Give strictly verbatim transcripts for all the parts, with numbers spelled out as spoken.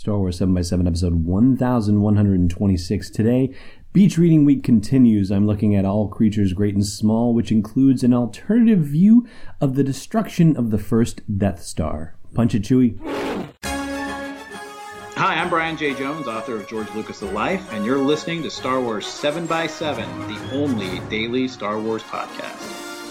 Star Wars seven by seven, episode one thousand one hundred twenty-six. Today, Beach Reading Week continues. I'm looking at All Creatures Great and Small, which includes an alternative view of the destruction of the first Death Star. Punch it, Chewie. Hi, I'm Brian J. Jones, author of George Lucas' The Life, and you're listening to Star Wars seven by seven, the only daily Star Wars podcast.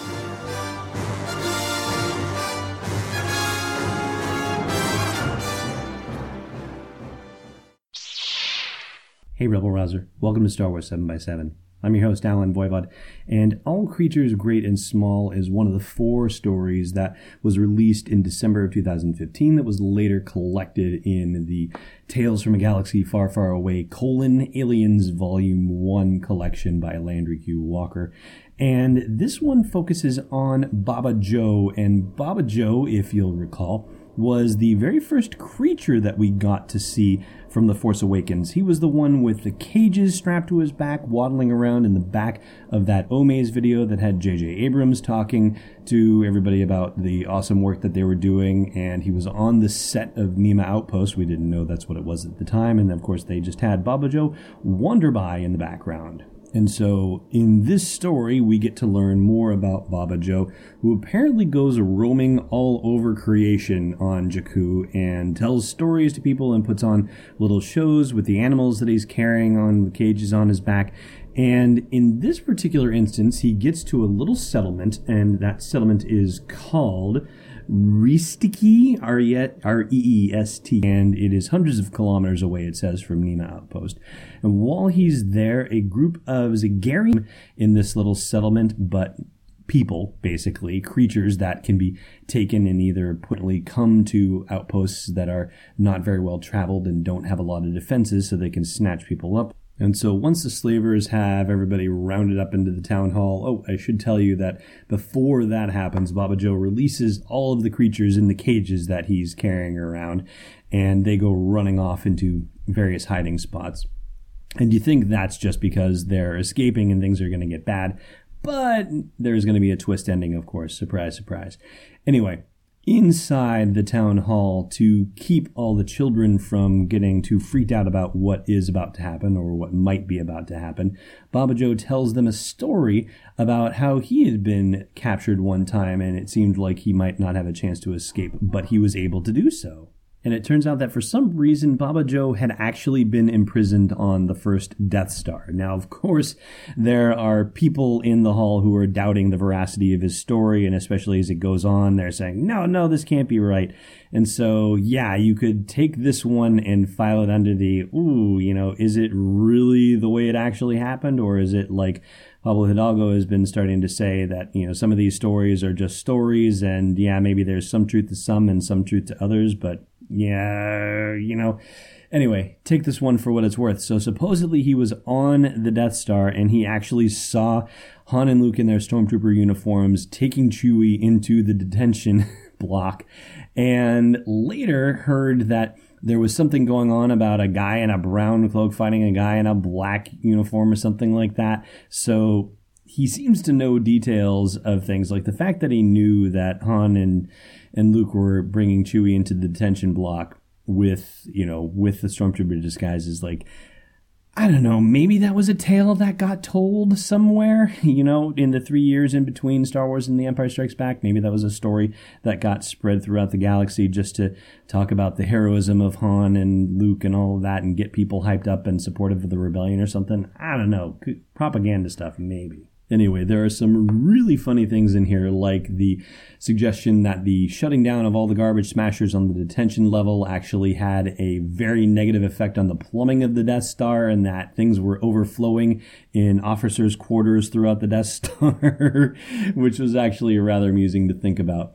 Hey, Rebel Rouser. Welcome to Star Wars seven by seven. I'm your host, Alan Voivod, and All Creatures Great and Small is one of the four stories that was released in December of two thousand fifteen that was later collected in the Tales from a Galaxy Far, Far Away, colon, Aliens Volume one collection by Landry Q. Walker. And this one focuses on Baba Joe, and Baba Joe, if you'll recall, was the very first creature that we got to see from The Force Awakens. He was the one with the cages strapped to his back, waddling around in the back of that Omaze video that had J J Abrams talking to everybody about the awesome work that they were doing, and he was on the set of Nema Outpost. We didn't know that's what it was at the time, and of course they just had Baba Joe wander by in the background. And so in this story, we get to learn more about Baba Joe, who apparently goes roaming all over creation on Jakku and tells stories to people and puts on little shows with the animals that he's carrying on the cages on his back. And in this particular instance, he gets to a little settlement, and that settlement is called Reestiki, R E E S T, and it is hundreds of kilometers away, it says, from Nema Outpost. And while he's there, a group of Zagari in this little settlement, but people, basically, creatures that can be taken and either putly come to outposts that are not very well traveled and don't have a lot of defenses so they can snatch people up. And so once the slavers have everybody rounded up into the town hall, oh, I should tell you that before that happens, Baba Joe releases all of the creatures in the cages that he's carrying around, and they go running off into various hiding spots. And you think that's just because they're escaping and things are going to get bad, but there's going to be a twist ending, of course. Surprise, surprise. Anyway, inside the town hall, to keep all the children from getting too freaked out about what is about to happen or what might be about to happen, Baba Joe tells them a story about how he had been captured one time and it seemed like he might not have a chance to escape, but he was able to do so. And it turns out that for some reason, Baba Joe had actually been imprisoned on the first Death Star. Now, of course, there are people in the hall who are doubting the veracity of his story, and especially as it goes on, they're saying, no, no, this can't be right. And so, yeah, you could take this one and file it under the, ooh, you know, is it really the way it actually happened, or is it like Pablo Hidalgo has been starting to say that, you know, some of these stories are just stories, and yeah, maybe there's some truth to some and some truth to others, but yeah, you know. Anyway, take this one for what it's worth. So supposedly he was on the Death Star and he actually saw Han and Luke in their Stormtrooper uniforms taking Chewie into the detention block, and later heard that there was something going on about a guy in a brown cloak fighting a guy in a black uniform or something like that. So he seems to know details of things, like the fact that he knew that Han and, and Luke were bringing Chewie into the detention block with, you know, with the Stormtrooper disguises. Like, I don't know, maybe that was a tale that got told somewhere, you know, in the three years in between Star Wars and The Empire Strikes Back. Maybe that was a story that got spread throughout the galaxy just to talk about the heroism of Han and Luke and all of that and get people hyped up and supportive of the rebellion or something. I don't know. Propaganda stuff, maybe. Anyway, there are some really funny things in here, like the suggestion that the shutting down of all the garbage smashers on the detention level actually had a very negative effect on the plumbing of the Death Star, and that things were overflowing in officers' quarters throughout the Death Star, which was actually rather amusing to think about.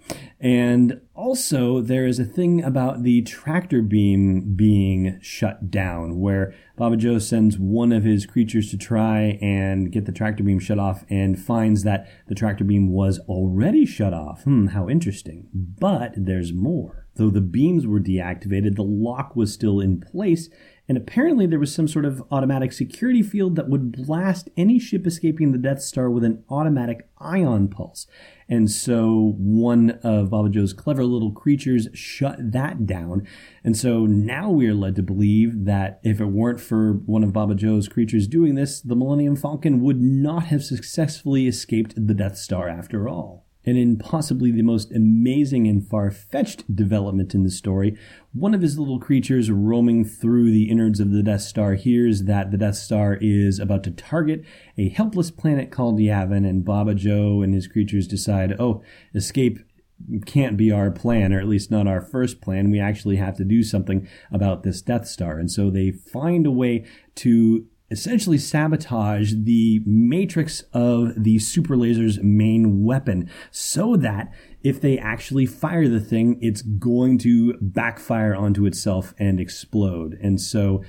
And also, there is a thing about the tractor beam being shut down, where Baba Joe sends one of his creatures to try and get the tractor beam shut off and finds that the tractor beam was already shut off. Hmm, how interesting. But there's more. Though the beams were deactivated, the lock was still in place, and apparently there was some sort of automatic security field that would blast any ship escaping the Death Star with an automatic ion pulse. And so one of Baba Joe's clever little creatures shut that down. And so now we are led to believe that if it weren't for one of Baba Joe's creatures doing this, the Millennium Falcon would not have successfully escaped the Death Star after all. And in possibly the most amazing and far-fetched development in the story, one of his little creatures roaming through the innards of the Death Star hears that the Death Star is about to target a helpless planet called Yavin, and Baba Joe and his creatures decide, oh, escape can't be our plan, or at least not our first plan. We actually have to do something about this Death Star. And so they find a way to essentially sabotage the matrix of the super laser's main weapon so that if they actually fire the thing, it's going to backfire onto itself and explode. And so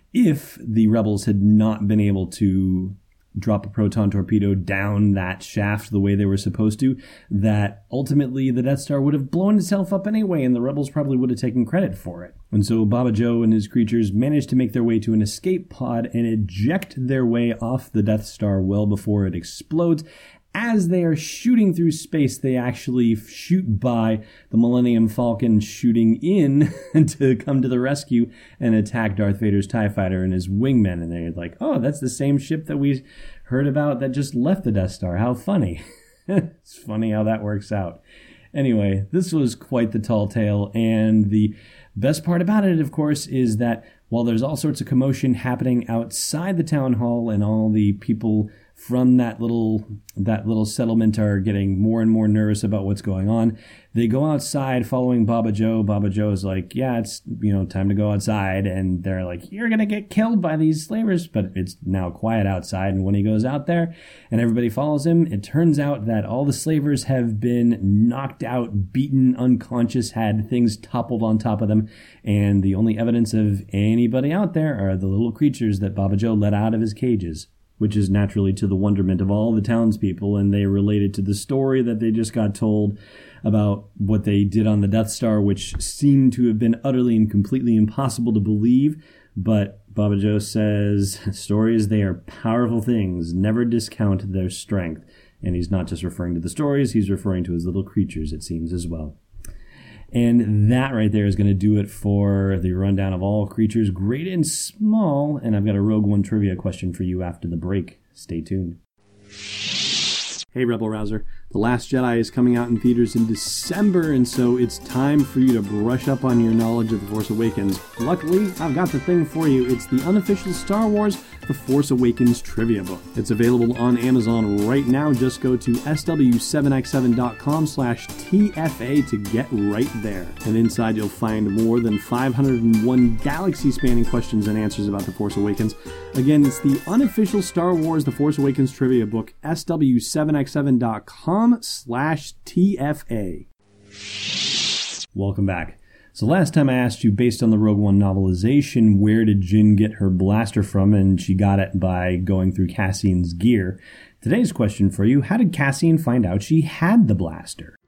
if the rebels had not been able to drop a proton torpedo down that shaft the way they were supposed to, that ultimately the Death Star would have blown itself up anyway, and the rebels probably would have taken credit for it. And so Baba Joe and his creatures managed to make their way to an escape pod and eject their way off the Death Star well before it explodes. As they are shooting through space, they actually shoot by the Millennium Falcon shooting in to come to the rescue and attack Darth Vader's TIE Fighter and his wingmen. And they're like, oh, that's the same ship that we heard about that just left the Death Star. How funny. It's funny how that works out. Anyway, this was quite the tall tale, and the best part about it, of course, is that while there's all sorts of commotion happening outside the town hall and all the people from that little that little settlement are getting more and more nervous about what's going on, they go outside following Baba Joe. Baba Joe is like, yeah, it's, you know, time to go outside. And they're like, you're going to get killed by these slavers. But it's now quiet outside. And when he goes out there and everybody follows him, it turns out that all the slavers have been knocked out, beaten, unconscious, had things toppled on top of them. And the only evidence of anybody out there are the little creatures that Baba Joe let out of his cages, which is naturally to the wonderment of all the townspeople, and they related to the story that they just got told about what they did on the Death Star, which seemed to have been utterly and completely impossible to believe. But Baba Joe says, stories, they are powerful things. Never discount their strength. And he's not just referring to the stories, he's referring to his little creatures, it seems, as well. And that right there is going to do it for the rundown of all creatures, great and small. And I've got a Rogue One trivia question for you after the break. Stay tuned. Hey, Rebel Rouser. The Last Jedi is coming out in theaters in December, and so it's time for you to brush up on your knowledge of The Force Awakens. Luckily, I've got the thing for you. It's the unofficial Star Wars The Force Awakens trivia book. It's available on Amazon right now. Just go to S W seven X seven dot com slash T F A to get right there. And inside you'll find more than five hundred one galaxy-spanning questions and answers about The Force Awakens. Again, it's the unofficial Star Wars The Force Awakens trivia book, S W seven X seven dot com slash T F A. Welcome back. So last time I asked you, based on the Rogue One novelization, where did Jyn get her blaster from? And she got it by going through Cassian's gear. Today's question for you, how did Cassian find out she had the blaster?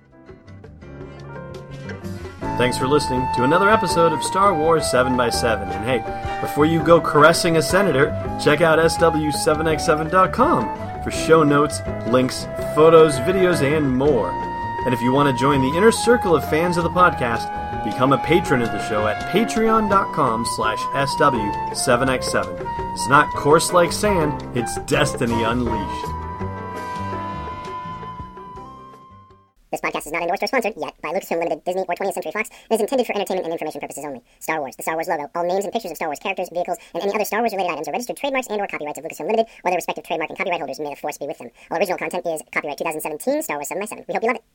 Thanks for listening to another episode of Star Wars seven by seven. And hey, before you go caressing a senator, check out S W seven X seven dot com for show notes, links, photos, videos, and more. And if you want to join the inner circle of fans of the podcast, become a patron of the show at patreon.com slash SW7X7. It's not coarse like sand, it's destiny unleashed. This podcast is not endorsed or sponsored yet by Lucasfilm Limited, Disney, or twentieth Century Fox. It is intended for entertainment and information purposes only. Star Wars, the Star Wars logo, all names and pictures of Star Wars characters, vehicles, and any other Star Wars-related items are registered trademarks and or copyrights of Lucasfilm Limited, or their respective trademark and copyright holders. May the force be with them. All original content is copyright twenty seventeen, Star Wars seven by seven. We hope you love it.